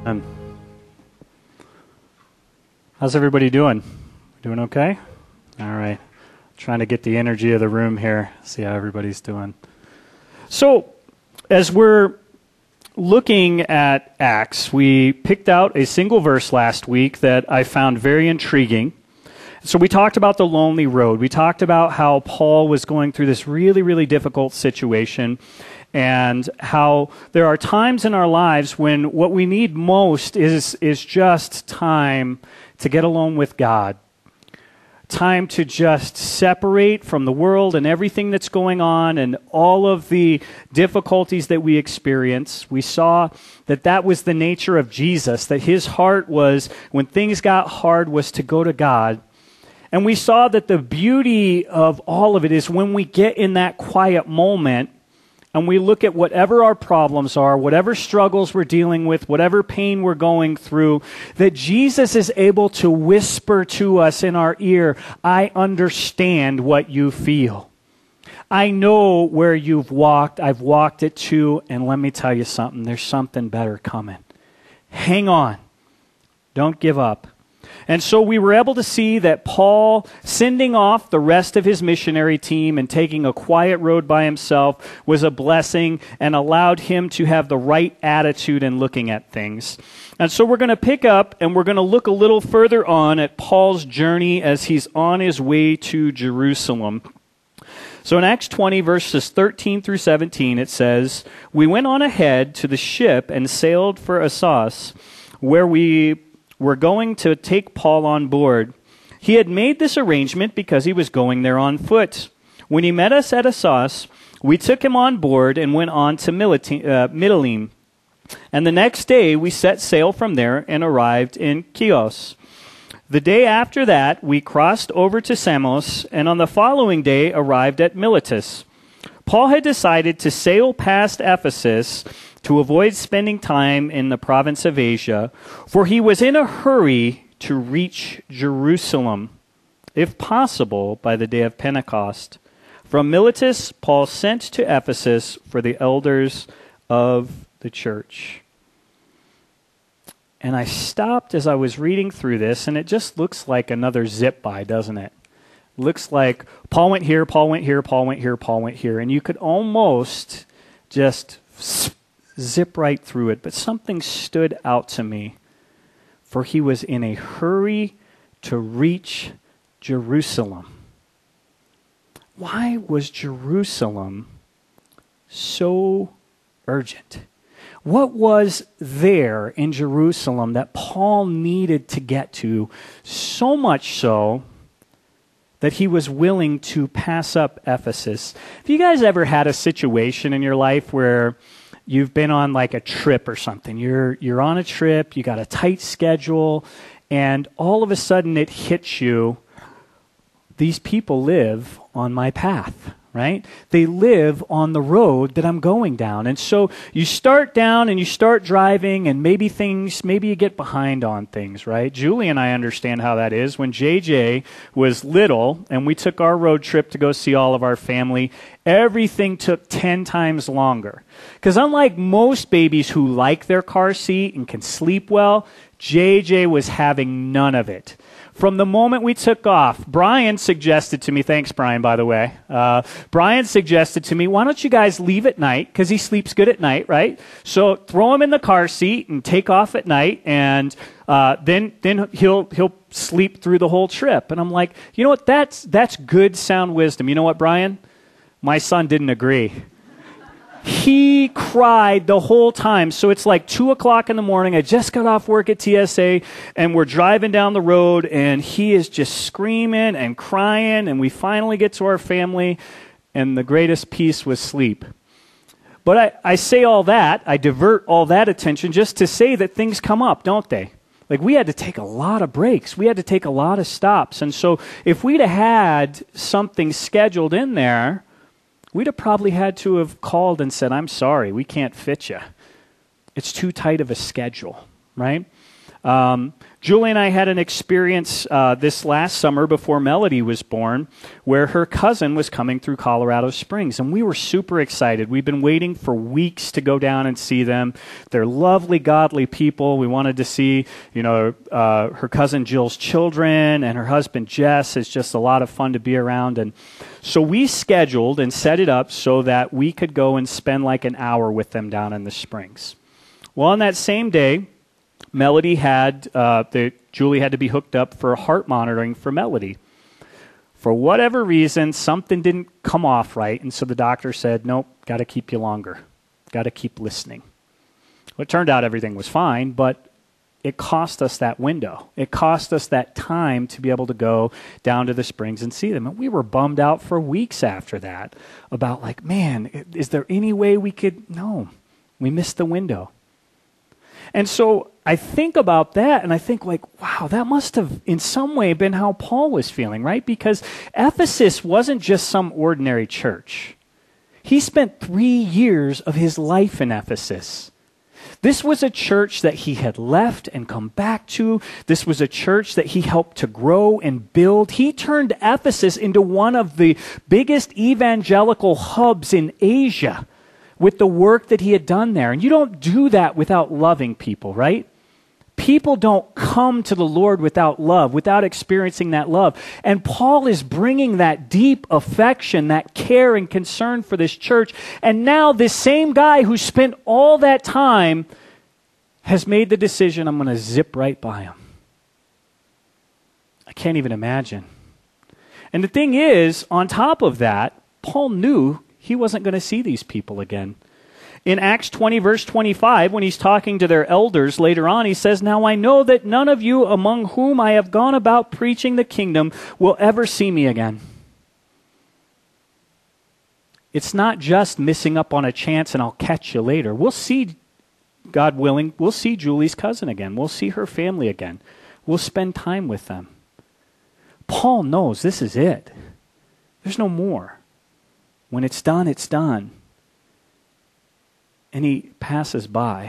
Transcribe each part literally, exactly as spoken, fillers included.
Um, how's everybody doing? Doing okay? All right. Trying to get the energy of the room here, see how everybody's doing. So, as we're looking at Acts, we picked out a single verse last week that I found very intriguing. So we talked about the lonely road. We talked about how Paul was going through this really, really difficult situation, and how there are times in our lives when what we need most is, is just time to get alone with God. Time to just separate from the world and everything that's going on and all of the difficulties that we experience. We saw that that was the nature of Jesus, that his heart was, when things got hard, was to go to God. And we saw that the beauty of all of it is when we get in that quiet moment and we look at whatever our problems are, whatever struggles we're dealing with, whatever pain we're going through, that Jesus is able to whisper to us in our ear, I understand what you feel. I know where you've walked. I've walked it too, and let me tell you something. There's something better coming. Hang on. Don't give up. And so we were able to see that Paul, sending off the rest of his missionary team and taking a quiet road by himself, was a blessing and allowed him to have the right attitude in looking at things. And so we're going to pick up and we're going to look a little further on at Paul's journey as he's on his way to Jerusalem. So in Acts twenty, verses thirteen through seventeen, it says, "We went on ahead to the ship and sailed for Assos, where we were going to take Paul on board. He had made this arrangement because he was going there on foot. When he met us at Assos, we took him on board and went on to Mytilene. And the next day we set sail from there and arrived in Chios. The day after that, we crossed over to Samos, and on the following day arrived at Miletus. Paul had decided to sail past Ephesus to avoid spending time in the province of Asia, for he was in a hurry to reach Jerusalem, if possible, by the day of Pentecost. From Miletus, Paul sent to Ephesus for the elders of the church." And I stopped as I was reading through this, and it just looks like another zip by, doesn't it? Looks like Paul went here, Paul went here, Paul went here, Paul went here, and you could almost just zip right through it, but something stood out to me. For he was in a hurry to reach Jerusalem. Why was Jerusalem so urgent? What was there in Jerusalem that Paul needed to get to, so much so that he was willing to pass up Ephesus? Have you guys ever had a situation in your life where you've been on like a trip or something? You're you're on a trip, you got a tight schedule, and all of a sudden it hits you, these people live on my path, right? They live on the road that I'm going down. And so you start down and you start driving, and maybe things, maybe you get behind on things, right? Julie and I understand how that is. When J J was little and we took our road trip to go see all of our family, everything took ten times longer. Because unlike most babies who like their car seat and can sleep well, J J was having none of it. From the moment we took off, Brian suggested to me, thanks Brian, by the way, uh, Brian suggested to me, why don't you guys leave at night, because he sleeps good at night, right? So throw him in the car seat and take off at night, and uh, then then he'll he'll sleep through the whole trip. And I'm like, you know what, that's that's good sound wisdom. You know what, Brian? My son didn't agree. He cried the whole time. So it's like two o'clock in the morning. I just got off work at T S A, and we're driving down the road, and he is just screaming and crying, and we finally get to our family, and the greatest peace was sleep. But I, I say all that, I divert all that attention just to say that things come up, don't they? Like, we had to take a lot of breaks. We had to take a lot of stops. And so if we'd have had something scheduled in there, we'd have probably had to have called and said, I'm sorry, we can't fit you. It's too tight of a schedule, right? Um, Julie and I had an experience uh, this last summer before Melody was born where her cousin was coming through Colorado Springs, and we were super excited. We've been waiting for weeks to go down and see them. They're lovely, godly people. We wanted to see, you know, uh, her cousin Jill's children and her husband Jess. It's just a lot of fun to be around. And so we scheduled and set it up so that we could go and spend like an hour with them down in the Springs. Well, on that same day, Melody had, uh, the, Julie had to be hooked up for heart monitoring for Melody. For whatever reason, something didn't come off right, and so the doctor said, nope, got to keep you longer. Got to keep listening. Well, it turned out everything was fine, but it cost us that window. It cost us that time to be able to go down to the Springs and see them. And we were bummed out for weeks after that about like, man, is there any way we could? No, we missed the window. And so I think about that, and I think like, wow, that must have in some way been how Paul was feeling, right? Because Ephesus wasn't just some ordinary church. He spent three years of his life in Ephesus. This was a church that he had left and come back to. This was a church that he helped to grow and build. He turned Ephesus into one of the biggest evangelical hubs in Asia with the work that he had done there. And you don't do that without loving people, right? People don't come to the Lord without love, without experiencing that love. And Paul is bringing that deep affection, that care and concern for this church. And now this same guy who spent all that time has made the decision, I'm going to zip right by him. I can't even imagine. And the thing is, on top of that, Paul knew he wasn't going to see these people again. In Acts twenty, verse twenty-five, when he's talking to their elders later on, he says, now I know that none of you among whom I have gone about preaching the kingdom will ever see me again. It's not just missing up on a chance and I'll catch you later. We'll see, God willing, we'll see Julie's cousin again. We'll see her family again. We'll spend time with them. Paul knows this is it. There's no more. When it's done, it's done. And he passes by.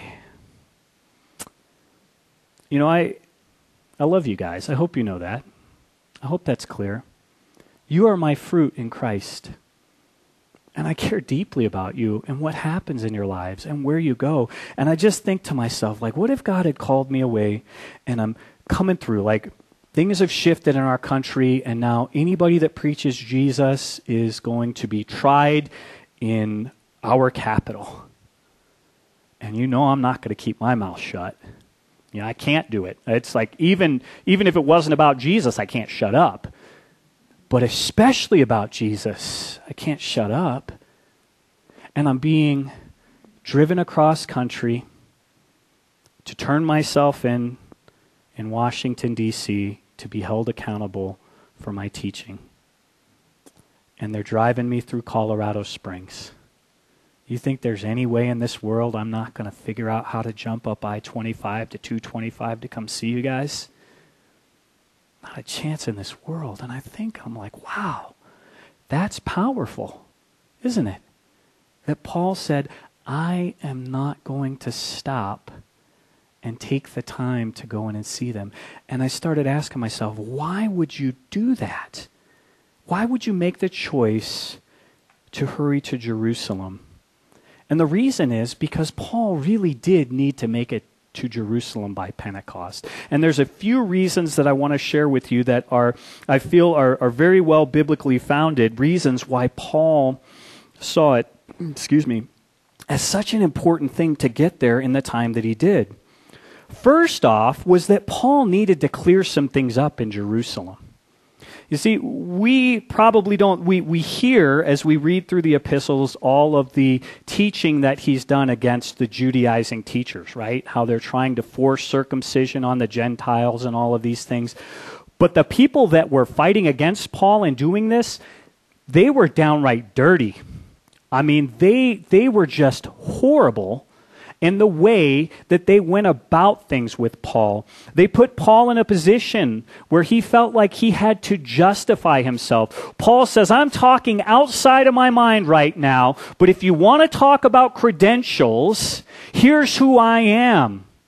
You know, I I love you guys. I hope you know that. I hope that's clear. You are my fruit in Christ. And I care deeply about you and what happens in your lives and where you go. And I just think to myself, like, what if God had called me away and I'm coming through? Like, things have shifted in our country, and now anybody that preaches Jesus is going to be tried in our capital. And you know I'm not going to keep my mouth shut. You know, I can't do it. It's like even, even if it wasn't about Jesus, I can't shut up. But especially about Jesus, I can't shut up. And I'm being driven across country to turn myself in in Washington, D C, to be held accountable for my teaching. And they're driving me through Colorado Springs. You think there's any way in this world I'm not going to figure out how to jump up I twenty-five to two twenty-five to come see you guys? Not a chance in this world. And I think, I'm like, wow, that's powerful, isn't it? That Paul said, I am not going to stop and take the time to go in and see them. And I started asking myself, why would you do that? Why would you make the choice to hurry to Jerusalem? And the reason is because Paul really did need to make it to Jerusalem by Pentecost. And there's a few reasons that I want to share with you that are, I feel, are, are very well biblically founded, reasons why Paul saw it, excuse me, as such an important thing to get there in the time that he did. First off was that Paul needed to clear some things up in Jerusalem. You see, we probably don't, we, we hear as we read through the epistles all of the teaching that he's done against the Judaizing teachers, right? How they're trying to force circumcision on the Gentiles and all of these things. But the people that were fighting against Paul and doing this, they were downright dirty. I mean, they they were just horrible in the way that they went about things with Paul. They put Paul in a position where he felt like he had to justify himself. Paul says, I'm talking outside of my mind right now, but if you want to talk about credentials, here's who I am.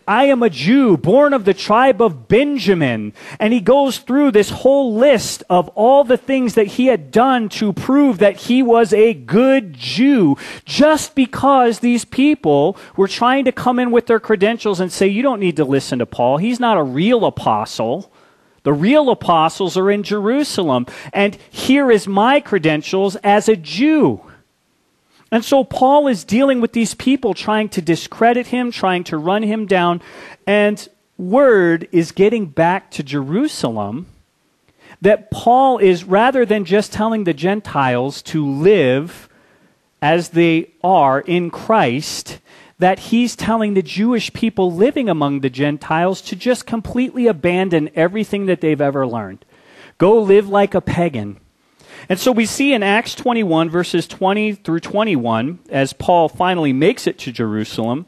I am a Jew, born of the tribe of Benjamin. And he goes through this whole list of all the things that he had done to prove that he was a good Jew, just because these people were trying to come in with their credentials and say, you don't need to listen to Paul. He's not a real apostle. The real apostles are in Jerusalem. And here is my credentials as a Jew. And so Paul is dealing with these people, trying to discredit him, trying to run him down. And word is getting back to Jerusalem that Paul is, rather than just telling the Gentiles to live as they are in Christ, that he's telling the Jewish people living among the Gentiles to just completely abandon everything that they've ever learned. Go live like a pagan. And so we see in Acts twenty-one, verses twenty through twenty-one, as Paul finally makes it to Jerusalem,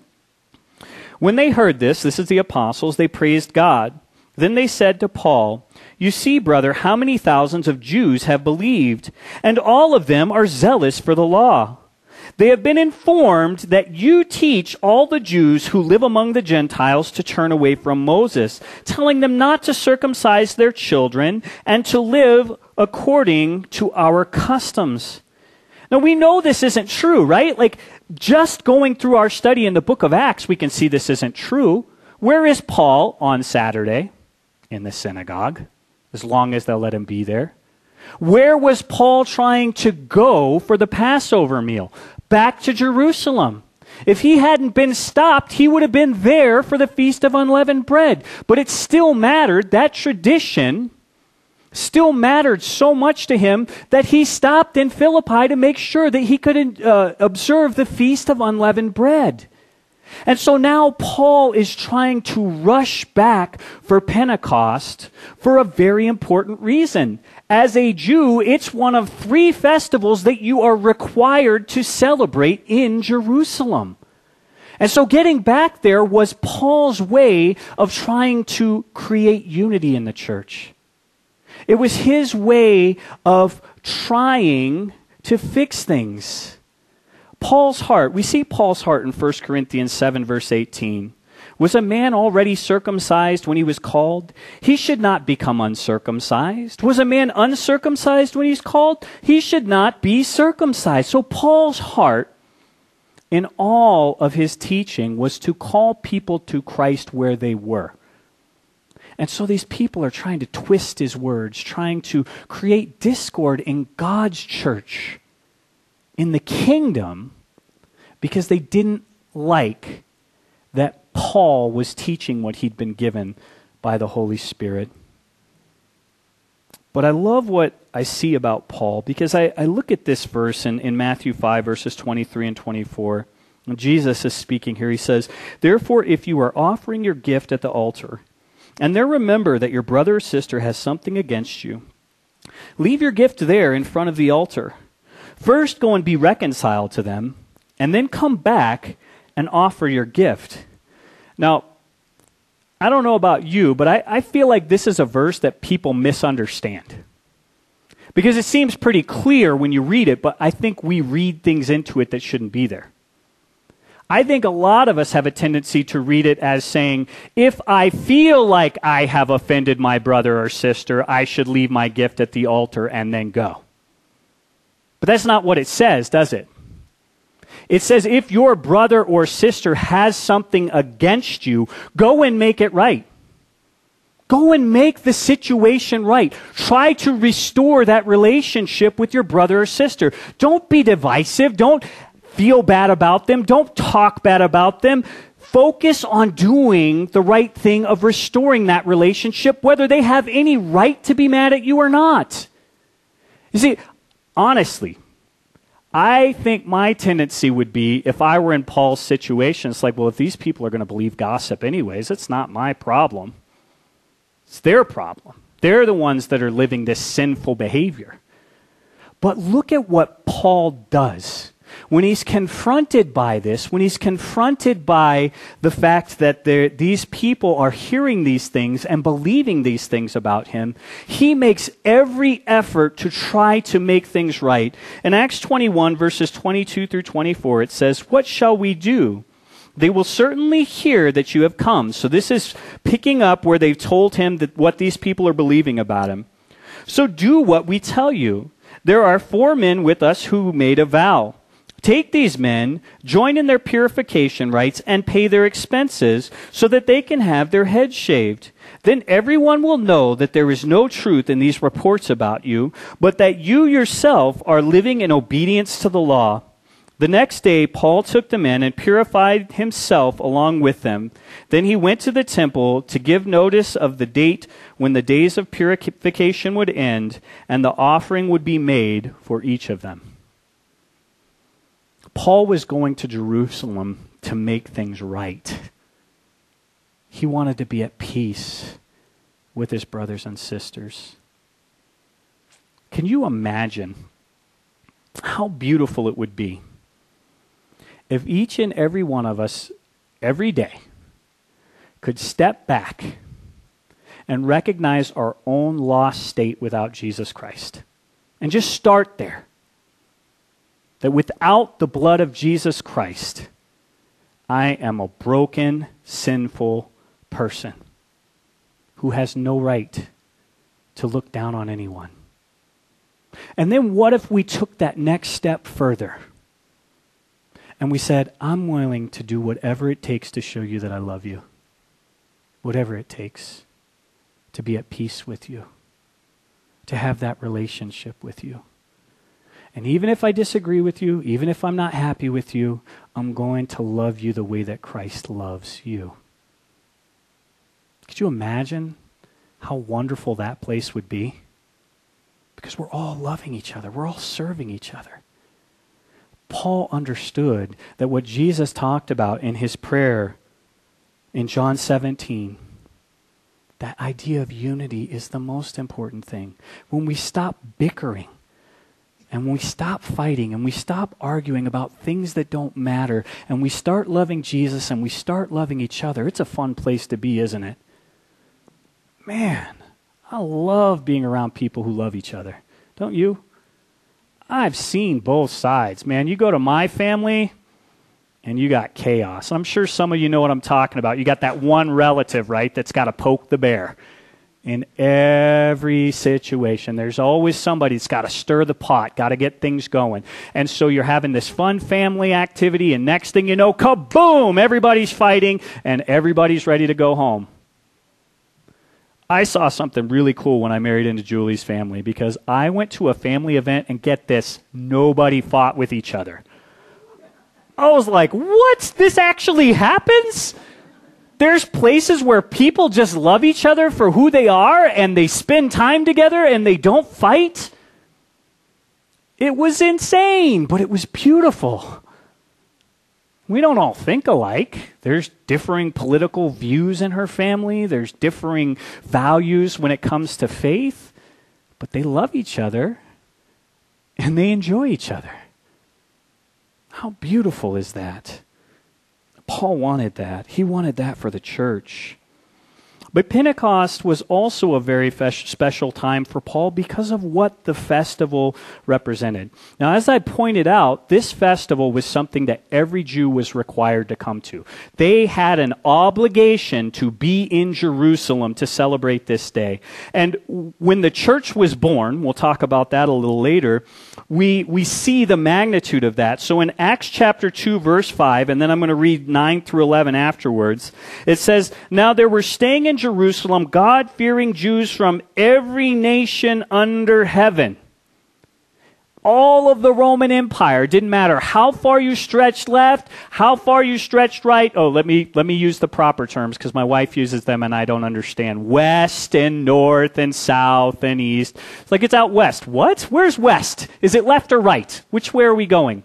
when they heard this, this is the apostles, they praised God. Then they said to Paul, you see, brother, how many thousands of Jews have believed, and all of them are zealous for the law. They have been informed that you teach all the Jews who live among the Gentiles to turn away from Moses, telling them not to circumcise their children and to live according to our customs. Now, we know this isn't true, right? Like, just going through our study in the book of Acts, we can see this isn't true. Where is Paul on Saturday? In the synagogue, as long as they'll let him be there. Where was Paul trying to go for the Passover meal? Back to Jerusalem. If he hadn't been stopped, he would have been there for the Feast of Unleavened Bread. But it still mattered. That tradition still mattered so much to him that he stopped in Philippi to make sure that he could uh, observe the Feast of Unleavened Bread. And so now Paul is trying to rush back for Pentecost for a very important reason. As a Jew, it's one of three festivals that you are required to celebrate in Jerusalem. And so getting back there was Paul's way of trying to create unity in the church. It was his way of trying to fix things. Paul's heart, we see Paul's heart in First Corinthians seven, verse eighteen. Was a man already circumcised when he was called? He should not become uncircumcised. Was a man uncircumcised when he's called? He should not be circumcised. So Paul's heart in all of his teaching was to call people to Christ where they were. And so these people are trying to twist his words, trying to create discord in God's church, in the kingdom, because they didn't like that Paul was teaching what he'd been given by the Holy Spirit. But I love what I see about Paul, because I, I look at this verse in, in Matthew five, verses twenty-three and twenty-four. And Jesus is speaking here. He says, therefore, if you are offering your gift at the altar, and there remember that your brother or sister has something against you, leave your gift there in front of the altar. First go and be reconciled to them, and then come back and offer your gift. Now, I don't know about you, but I, I feel like this is a verse that people misunderstand. Because it seems pretty clear when you read it, but I think we read things into it that shouldn't be there. I think a lot of us have a tendency to read it as saying, if I feel like I have offended my brother or sister, I should leave my gift at the altar and then go. But that's not what it says, does it? It says if your brother or sister has something against you, go and make it right. Go and make the situation right. Try to restore that relationship with your brother or sister. Don't be divisive. Don't feel bad about them. Don't talk bad about them. Focus on doing the right thing of restoring that relationship, whether they have any right to be mad at you or not. You see, honestly, I think my tendency would be, if I were in Paul's situation, it's like, well, if these people are going to believe gossip anyways, it's not my problem. It's their problem. They're the ones that are living this sinful behavior. But look at what Paul does. When he's confronted by this, when he's confronted by the fact that these people are hearing these things and believing these things about him, he makes every effort to try to make things right. In Acts twenty-one, verses twenty-two through twenty-four, it says, what shall we do? They will certainly hear that you have come. So this is picking up where they've told him that what these people are believing about him. So do what we tell you. There are four men with us who made a vow. Take these men, join in their purification rites, and pay their expenses so that they can have their heads shaved. Then everyone will know that there is no truth in these reports about you, but that you yourself are living in obedience to the law. The next day, Paul took the men and purified himself along with them. Then he went to the temple to give notice of the date when the days of purification would end, and the offering would be made for each of them. Paul was going to Jerusalem to make things right. He wanted to be at peace with his brothers and sisters. Can you imagine how beautiful it would be if each and every one of us, every day, could step back and recognize our own lost state without Jesus Christ? And just start there. That without the blood of Jesus Christ, I am a broken, sinful person who has no right to look down on anyone. And then what if we took that next step further? And we said, I'm willing to do whatever it takes to show you that I love you. Whatever it takes to be at peace with you. To have that relationship with you. And even if I disagree with you, even if I'm not happy with you, I'm going to love you the way that Christ loves you. Could you imagine how wonderful that place would be? Because we're all loving each other. We're all serving each other. Paul understood that what Jesus talked about in his prayer in John seventeen, that idea of unity is the most important thing. When we stop bickering, and when we stop fighting, and we stop arguing about things that don't matter, and we start loving Jesus, and we start loving each other, it's a fun place to be, isn't it? Man, I love being around people who love each other. Don't you? I've seen both sides. Man, you go to my family, and you got chaos. I'm sure some of you know what I'm talking about. You got that one relative, right, that's got to poke the bear. In every situation, there's always somebody that's got to stir the pot, got to get things going. And so you're having this fun family activity, and next thing you know, kaboom, everybody's fighting, and everybody's ready to go home. I saw something really cool when I married into Julie's family, because I went to a family event, and get this, nobody fought with each other. I was like, what? This actually happens? There's places where people just love each other for who they are, and they spend time together, and they don't fight. It was insane, but it was beautiful. We don't all think alike. There's differing political views in her family. There's differing values when it comes to faith. But they love each other, and they enjoy each other. How beautiful is that? Paul wanted that. He wanted that for the church. But Pentecost was also a very fe- special time for Paul because of what the festival represented. Now, as I pointed out, this festival was something that every Jew was required to come to. They had an obligation to be in Jerusalem to celebrate this day. And when the church was born, we'll talk about that a little later, we, we see the magnitude of that. So in Acts chapter two, verse five, and then I'm going to read nine through eleven afterwards, it says, "Now there were staying in Jerusalem God-fearing Jews from every nation under heaven." All of the Roman Empire, didn't matter how far you stretched left, how far you stretched right. Oh, let me let me use the proper terms because my wife uses them and I don't understand. West and north and south and east. It's like it's out west. What? Where's west? Is it left or right? Which way are we going?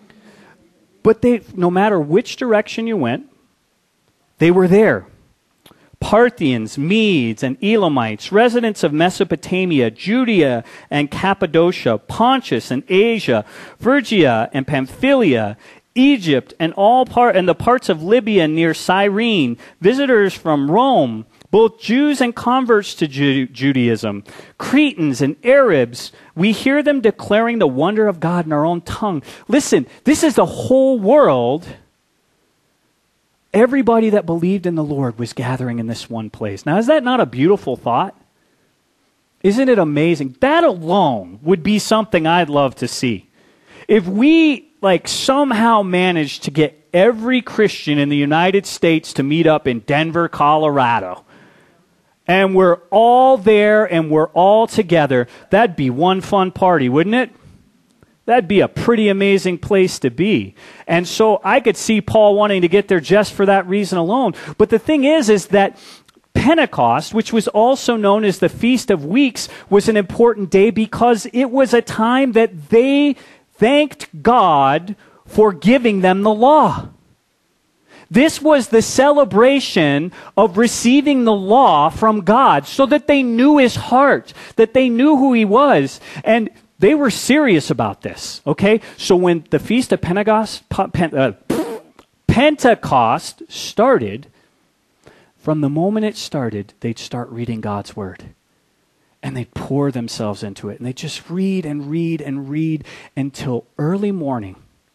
But they, no matter which direction you went, they were there. Parthians, Medes, and Elamites, residents of Mesopotamia, Judea and Cappadocia, Pontus and Asia, Phrygia and Pamphylia, Egypt and all part and the parts of Libya near Cyrene, visitors from Rome, both Jews and converts to Ju- Judaism, Cretans and Arabs. We hear them declaring the wonder of God in our own tongue. Listen, this is the whole world Everybody that believed in the Lord was gathering in this one place. Now, is that not a beautiful thought? Isn't it amazing? That alone would be something I'd love to see. If we, like, somehow managed to get every Christian in the United States to meet up in Denver, Colorado, and we're all there and we're all together, that'd be one fun party, wouldn't it? That'd be a pretty amazing place to be. And so I could see Paul wanting to get there just for that reason alone. But the thing is, is that Pentecost, which was also known as the Feast of Weeks, was an important day because it was a time that they thanked God for giving them the law. This was the celebration of receiving the law from God so that they knew his heart, that they knew who he was. And they were serious about this, okay? So when the Feast of Pentecost, uh, Pentecost started, from the moment it started, they'd start reading God's Word. And they'd pour themselves into it. And they'd just read and read and read until early morning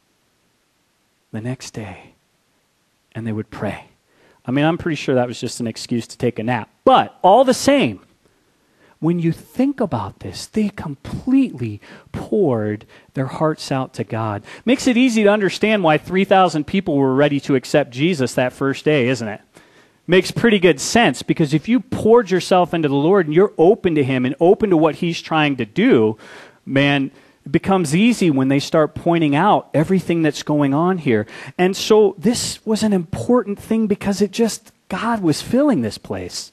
the next day. And they would pray. I mean, I'm pretty sure that was just an excuse to take a nap. But all the same, when you think about this, they completely poured their hearts out to God. Makes it easy to understand why three thousand people were ready to accept Jesus that first day, isn't it? Makes pretty good sense, because if you poured yourself into the Lord and you're open to him and open to what he's trying to do, man, it becomes easy when they start pointing out everything that's going on here. And so this was an important thing because it just, God was filling this place.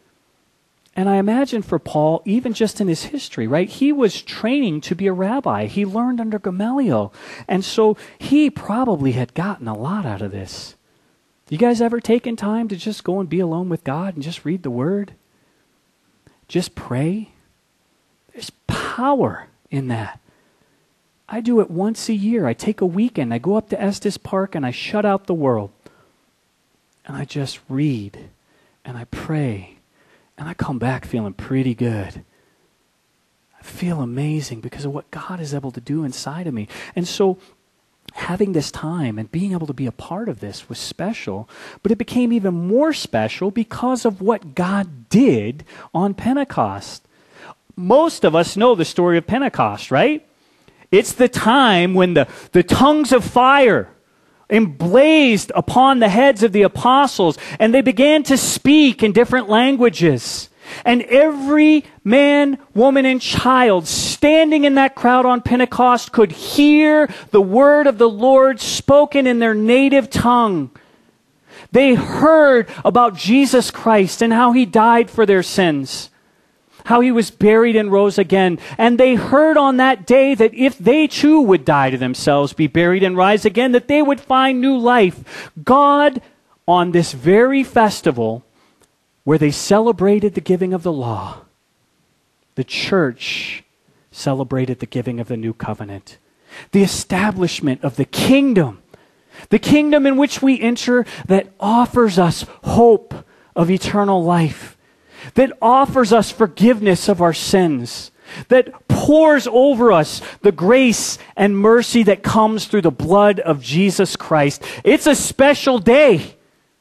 And I imagine for Paul, even just in his history, right? He was training to be a rabbi. He learned under Gamaliel. And so he probably had gotten a lot out of this. You guys ever taken time to just go and be alone with God and just read the Word? Just pray? There's power in that. I do it once a year. I take a weekend. I go up to Estes Park and I shut out the world. And I just read and I pray. And I come back feeling pretty good. I feel amazing because of what God is able to do inside of me. And so having this time and being able to be a part of this was special, but it became even more special because of what God did on Pentecost. Most of us know the story of Pentecost, right? It's the time when the, the tongues of fire emblazed upon the heads of the apostles, and they began to speak in different languages. And every man, woman, and child standing in that crowd on Pentecost could hear the word of the Lord spoken in their native tongue. They heard about Jesus Christ and how he died for their sins, how he was buried and rose again. And they heard on that day that if they too would die to themselves, be buried and rise again, that they would find new life. God, on this very festival where they celebrated the giving of the law, the church celebrated the giving of the new covenant, the establishment of the kingdom, the kingdom in which we enter that offers us hope of eternal life, that offers us forgiveness of our sins, that pours over us the grace and mercy that comes through the blood of Jesus Christ. It's a special day.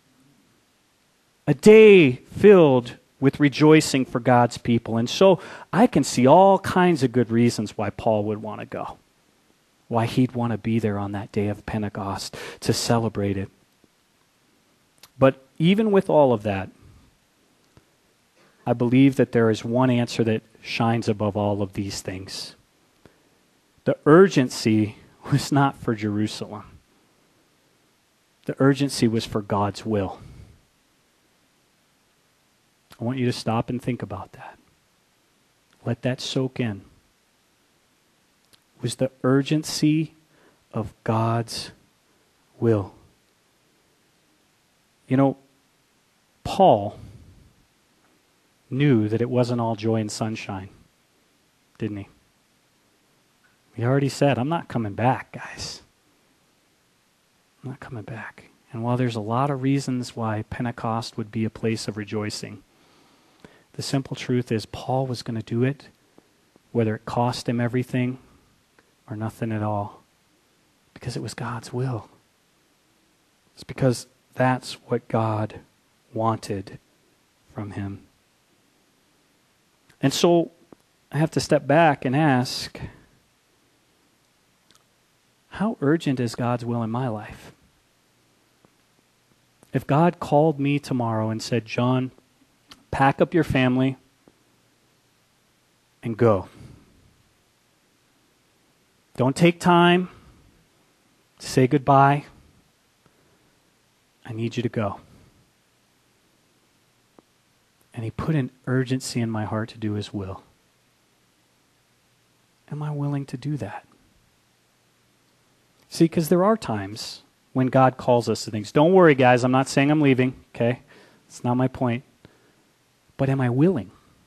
A day filled with rejoicing for God's people. And so I can see all kinds of good reasons why Paul would want to go, why he'd want to be there on that day of Pentecost to celebrate it. But even with all of that, I believe that there is one answer that shines above all of these things. The urgency was not for Jerusalem. The urgency was for God's will. I want you to stop and think about that. Let that soak in. It was the urgency of God's will. You know, Paul knew that it wasn't all joy and sunshine, didn't he? He already said, I'm not coming back, guys. I'm not coming back. And while there's a lot of reasons why Pentecost would be a place of rejoicing, the simple truth is Paul was going to do it whether it cost him everything or nothing at all, because it was God's will. It's because That's what God wanted from him. And so I have to step back and ask, how urgent is God's will in my life? If God called me tomorrow and said, John, pack up your family and go. Don't take time to say goodbye. I need you to go. And he put an urgency in my heart to do his will. Am I willing to do that? See, because there are times when God calls us to things. Don't worry, guys. I'm not saying I'm leaving, okay? That's not my point. But am I willing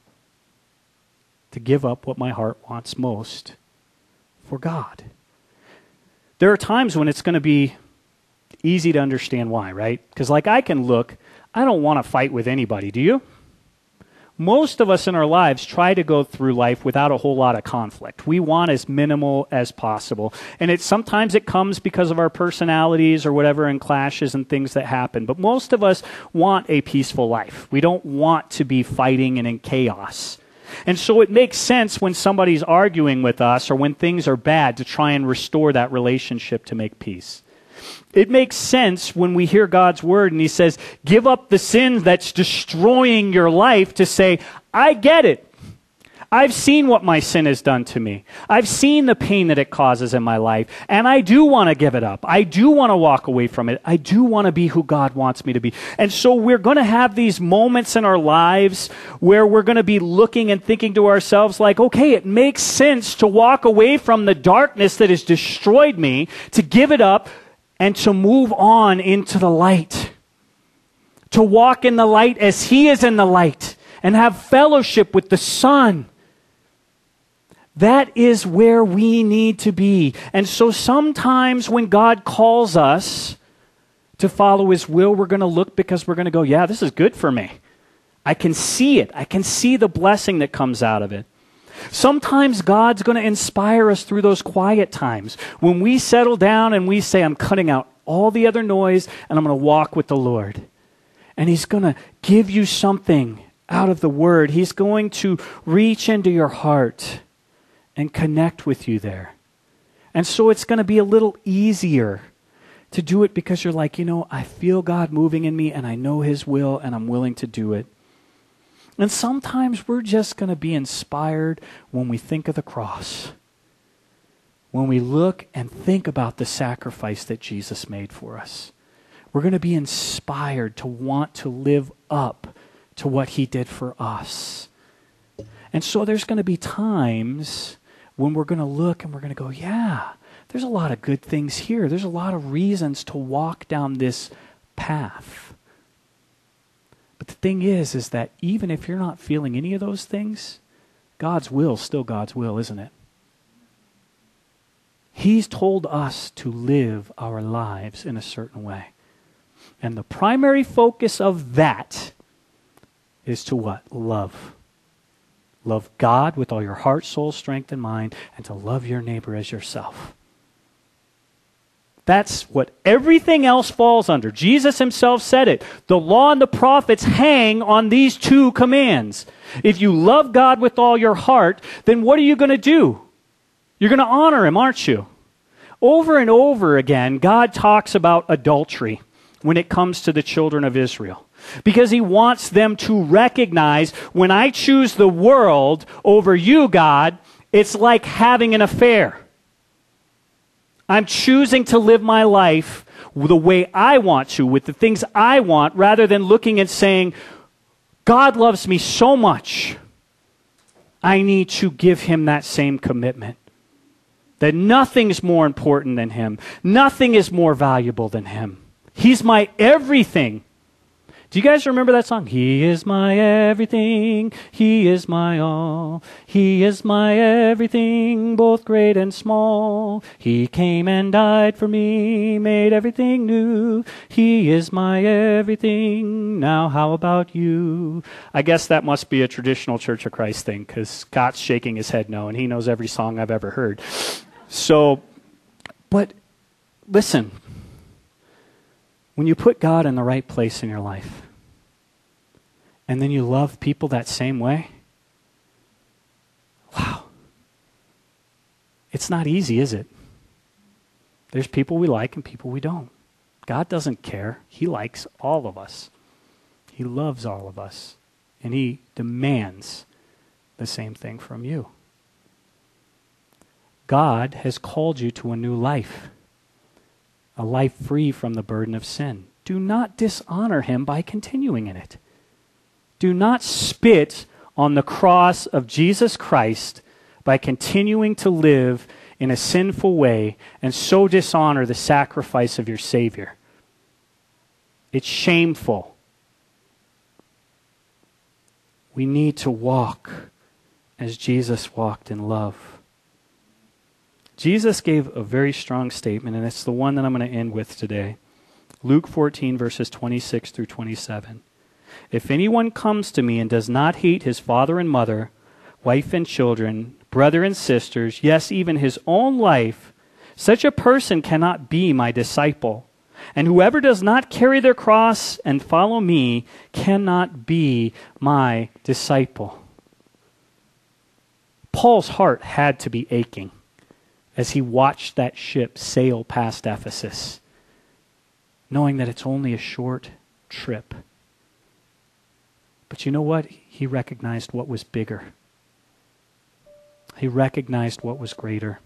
to give up what my heart wants most for God? There are times when it's going to be easy to understand why, right? Because like I can look, I don't want to fight with anybody, do you? Most of us in our lives try to go through life without a whole lot of conflict. We want as minimal as possible. And it sometimes it comes because of our personalities or whatever, and clashes and things that happen. But most of us want a peaceful life. We don't want to be fighting and in chaos. And so it makes sense when somebody's arguing with us or when things are bad to try and restore that relationship to make peace. It makes sense when we hear God's word and he says, give up the sin that's destroying your life, to say, I get it. I've seen what my sin has done to me. I've seen the pain that it causes in my life, and I do want to give it up. I do want to walk away from it. I do want to be who God wants me to be. And so we're going to have these moments in our lives where we're going to be looking and thinking to ourselves like, okay, it makes sense to walk away from the darkness that has destroyed me, to give it up, and to move on into the light. To walk in the light as he is in the light, and have fellowship with the Son. That is where we need to be. And so sometimes when God calls us to follow his will, we're going to look because we're going to go, yeah, this is good for me. I can see it. I can see the blessing that comes out of it. Sometimes God's going to inspire us through those quiet times when we settle down and we say, I'm cutting out all the other noise and I'm going to walk with the Lord. And he's going to give you something out of the word. He's going to reach into your heart and connect with you there. And so it's going to be a little easier to do it because you're like, you know, I feel God moving in me and I know his will and I'm willing to do it. And sometimes we're just going to be inspired when we think of the cross. When we look and think about the sacrifice that Jesus made for us. We're going to be inspired to want to live up to what he did for us. And so there's going to be times when we're going to look and we're going to go, yeah, there's a lot of good things here. There's a lot of reasons to walk down this path. But the thing is, is that even if you're not feeling any of those things, God's will is still God's will, isn't it? He's told us to live our lives in a certain way. And the primary focus of that is to what? Love. Love God with all your heart, soul, strength, and mind, and to love your neighbor as yourself. That's what everything else falls under. Jesus himself said it. The law and the prophets hang on these two commands. If you love God with all your heart, then what are you going to do? You're going to honor him, aren't you? Over and over again, God talks about adultery when it comes to the children of Israel. Because he wants them to recognize, when I choose the world over you, God, it's like having an affair. I'm choosing to live my life the way I want to, with the things I want, rather than looking and saying, God loves me so much, I need to give him that same commitment. That nothing's more important than him. Nothing is more valuable than him. He's my everything. Do you guys remember that song? He is my everything, he is my all. He is my everything, both great and small. He came and died for me, made everything new. He is my everything, now how about you? I guess that must be a traditional Church of Christ thing, because Scott's shaking his head no, and he knows every song I've ever heard. So, but listen, When you put God in the right place in your life, and then you love people that same way, wow. It's not easy, is it? There's people we like and people we don't. God doesn't care. He likes all of us. He loves all of us. And he demands the same thing from you. God has called you to a new life, a life free from the burden of sin. Do not dishonor him by continuing in it. Do not spit on the cross of Jesus Christ by continuing to live in a sinful way and so dishonor the sacrifice of your Savior. It's shameful. We need to walk as Jesus walked in love. Jesus gave a very strong statement, and it's the one that I'm going to end with today. Luke fourteen, verses twenty-six through twenty-seven. If anyone comes to me and does not hate his father and mother, wife and children, brother and sisters, yes, even his own life, such a person cannot be my disciple. And whoever does not carry their cross and follow me cannot be my disciple. Paul's heart had to be aching as he watched that ship sail past Ephesus, knowing that it's only a short trip. But you know what? He recognized what was bigger. He recognized what was greater.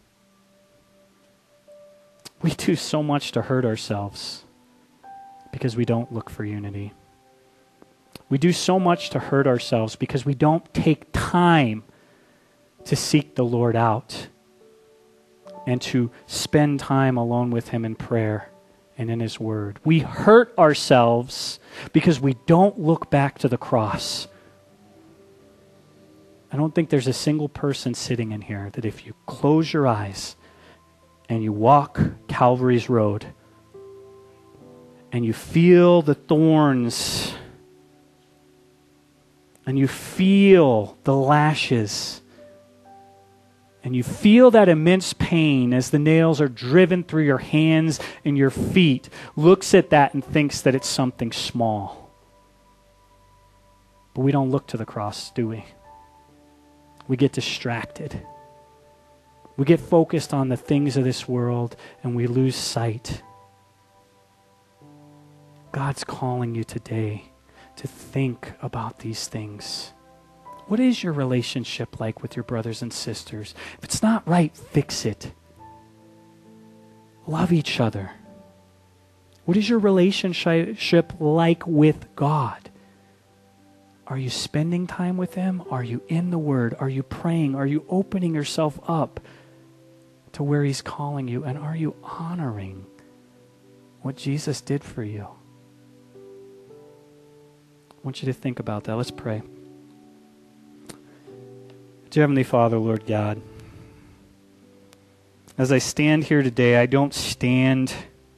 We do so much to hurt ourselves because we don't look for unity. We do so much to hurt ourselves because we don't take time to seek the Lord out and to spend time alone with him in prayer and in his word. We hurt ourselves because we don't look back to the cross. I don't think there's a single person sitting in here that if you close your eyes and you walk Calvary's road and you feel the thorns and you feel the lashes and you feel that immense pain as the nails are driven through your hands and your feet, looks at that and thinks that it's something small. But we don't look to the cross, do we? We get distracted. We get focused on the things of this world and we lose sight. God's calling you today to think about these things. What is your relationship like with your brothers and sisters? If it's not right, fix it. Love each other. What is your relationship like with God? Are you spending time with him? Are you in the Word? Are you praying? Are you opening yourself up to where he's calling you? And are you honoring what Jesus did for you? I want you to think about that. Let's pray. Dear Heavenly Father, Lord God, as I stand here today, I don't stand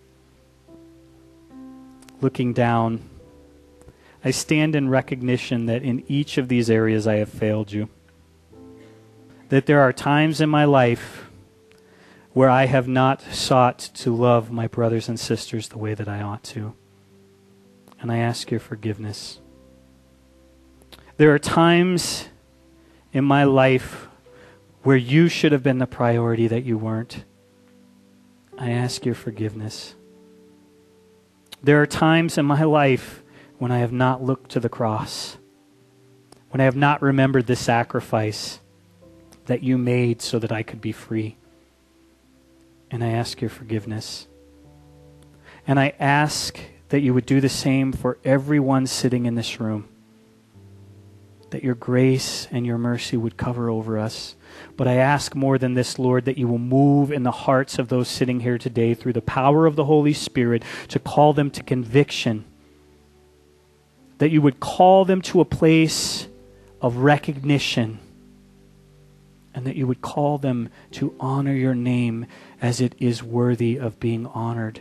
looking down. I stand in recognition that in each of these areas I have failed you. That there are times in my life where I have not sought to love my brothers and sisters the way that I ought to. And I ask your forgiveness. There are times in my life where you should have been the priority that you weren't. I ask your forgiveness. There are times in my life when I have not looked to the cross, when I have not remembered the sacrifice that you made so that I could be free. And I ask your forgiveness. And I ask that you would do the same for everyone sitting in this room. That your grace and your mercy would cover over us. But I ask more than this, Lord, that you will move in the hearts of those sitting here today through the power of the Holy Spirit to call them to conviction. That you would call them to a place of recognition. And that you would call them to honor your name as it is worthy of being honored.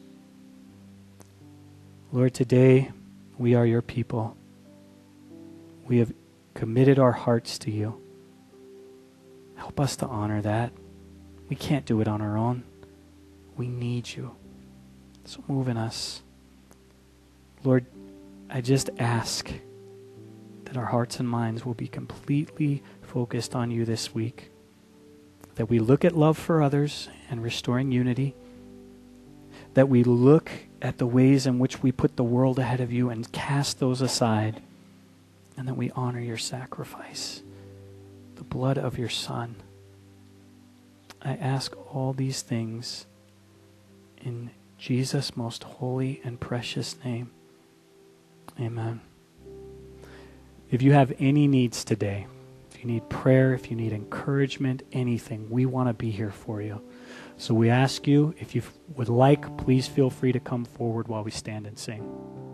Lord, today we are your people. We have committed our hearts to you. Help us to honor that. We can't do it on our own. We need you. So move in us. Lord, I just ask that our hearts and minds will be completely focused on you this week, that we look at love for others and restoring unity, that we look at the ways in which we put the world ahead of you and cast those aside, and that we honor your sacrifice, the blood of your Son. I ask all these things in Jesus' most holy and precious name. Amen. If you have any needs today, if you need prayer, if you need encouragement, anything, we want to be here for you. So we ask you, if you would like, please feel free to come forward while we stand and sing.